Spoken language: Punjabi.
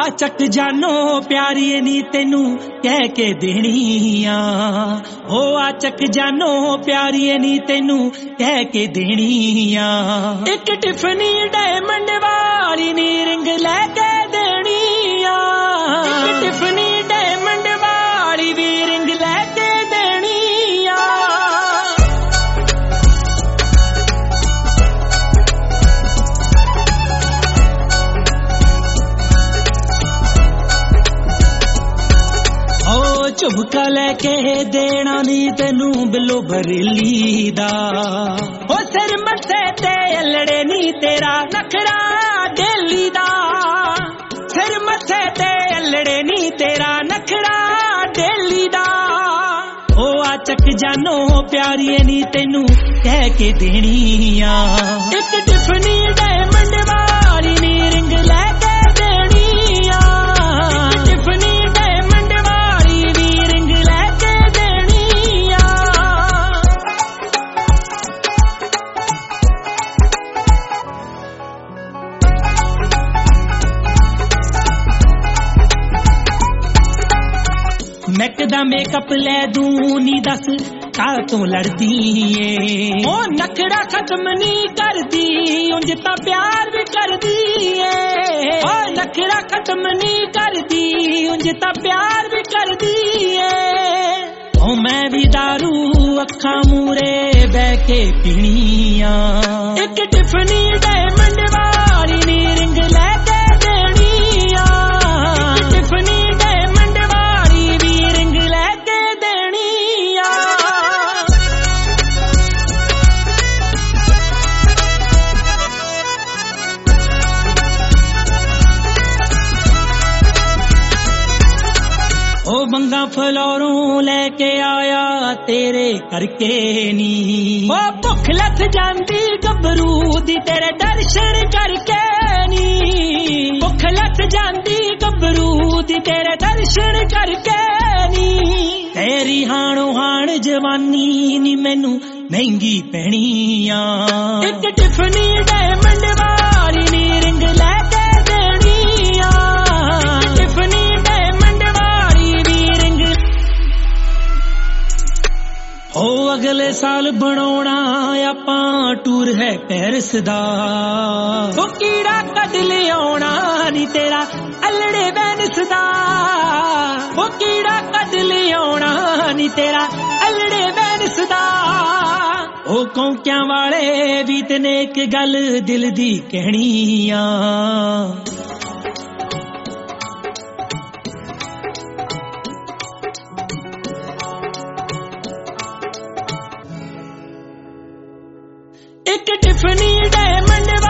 ਚੱਕ ਜਾਨੋ ਪਿਆਰੀਏ ਨੀ ਤੈਨੂੰ ਕਹਿ ਕੇ ਦੇਣੀ ਆ ਉਹ ਆ ਚੱਕ ਜਾਨੋ ਪਿਆਰੀਏ ਨੀ ਤੈਨੂੰ ਕਹਿ ਕੇ ਦੇਣੀ ਆ ਇੱਕ ਟਿਫਨੀ ਡਾਇਮੰਡ ਵਾਲੀ ਨੀ ਰਿੰਗ ਲੈ ਕੇ ਦੇਣੀ ਆ ਇੱਕ ਟਿਫਨੀ ਡਾਇਮੰਡ ਵਾਲੀ ਵੀ ਰਿੰਗ ਲੈ ਕੇ ਦੇਣੀ ਆ ਝੁਮਕਾ ਲੈ ਕੇ ਦੇਣਾ ਨੀ ਤੈਨੂੰ ਬਿੱਲੋ ਬਰੇਲੀ ਦਾ ਉਹ ਸਿਰ ਮੱਥੇ ਤੇ ਅਲੜੇ ਨੀ ਤੇਰਾ ਨਖਰਾ ਡੇਲੀ ਦਾ ਸਿਰ ਮੱਥੇ ਤੇ ਅਲੜੇ ਨੀ ਤੇਰਾ ਨਖਰਾ ਡੇਲੀ ਦਾ ਉਹ ਆ ਚੱਕ ਜਾਨੋ ਪਿਆਰੀਏ ਨੀ ਤੈਨੂੰ ਕਹਿ ਕੇ ਦੇਣੀ ਆ ਇੱਕ ਟਿਫਨੀ ਡਾਇਮੰਡ ਵਾਲੀ ਨੀ ਰਿੰਗ ਲੈ ਕੇ ਦੇਣੀ ਆ ਇੱਕ ਟਿਫਨੀ ਮੈਕ ਦਾ ਮੇਕਅਪ ਲੈ ਦੂੰ ਨੀ ਦੱਸ ਕਾਹ ਤੋਂ ਲੜਦੀ ਏ ਉਹ ਨਖੜਾ ਖਤਮ ਨਹੀਂ ਕਰਦੀ ਉਂਝ ਤਾਂ ਪਿਆਰ ਵੀ ਕਰਦੀ ਏ ਉਹ ਨਖੜਾ ਖਤਮ ਨਹੀਂ ਕਰਦੀ ਉਂਝ ਤਾਂ ਪਿਆਰ ਵੀ ਕਰਦੀ ਏ ਉਹ ਮੈਂ ਵੀ ਦਾਰੂ ਅੱਖਾਂ ਮੂਰੇ ਬਹਿ ਕੇ ਪੀਣੀ ਆ ਇੱਕ ਟਿਫਨੀ ਡਾਇਮੰਡ ਵਾਲੀ ਨੀ ਰਿੰਗ ਲੈ ਕੇ ਦੇਣੀ ਆ ਇੱਕ ਟਿਫਨੀ ਡਾਇਮੰਡ ਵਾਲੀ ਵੀ ਰਿੰਗ ਲੈ ਕੇ ਦੇਣੀ ਆ ਉਹ ਬੰਗਾ ਫਲੋਰੋਂ ਲੈ ਕੇ ਆਇਆ ਤੇਰੇ ਕਰਕੇ ਨੀ ਉਹ ਭੁੱਖ ਲੱਥ ਜਾਂਦੀ ਗੱਭਰੂ ਦੀ ਤੇਰੇ ਦਰਸ਼ਨ ਕਰਕੇ ਨੀ ਭੁੱਖ ਲੱਥ ਜਾਂਦੀ ਗੱਭਰੂ ਦੀ ਤੇਰੇ ਦਰਸ਼ਨ ਕਰਕੇ ਨੀ ਤੇਰੀ ਹਾਣੋ ਹਾਣ ਜਵਾਨੀ ਨੀ ਮੈਨੂੰ ਮਹਿੰਗੀ ਪੈਣੀ ਆ ਇੱਕ ਟਿਫਨੀ ਡਾਇਮੰਡ ਵਾਲੀ ਨੀ ਰਿੰਗ ਲੈ ਕੇ ਦੇਣੀ ਆ ਇੱਕ ਟਿਫਨੀ ਡਾਇਮੰਡ ਵਾਲੀ ਵੀ ਰਿੰਗ ਹੋ ਅਗਲੇ ਸਾਲ ਬਣਾਉਣਾ ਆਪਾਂ ਟੂਰ ਹੈ ਪੈਰਿਸ ਦਾ ਉਹ ਕੀੜਾ ਕੱਢ ਲਿਆਉਣਾ ਨੀ ਤੇਰਾ ਅਲੜੇ ਵੈਨਿਸ ਦਾ ਉਹ ਕੀੜਾ ਕੱਢ ਲਿਆਉਣਾ ਨੀ ਤੇਰਾ ਅਲੜੇ ਵੈਨਿਸ ਦਾ ਉਹ ਕੌਂਕਿਆਂ ਵਾਲੇ ਵੀ ਤੈਨੇ ਇੱਕ ਗੱਲ ਦਿਲ ਦੀ ਕਹਿਣੀ ਆ ਇੱਕ ਟਿਫਨੀ ਡਾਇਮੰਡ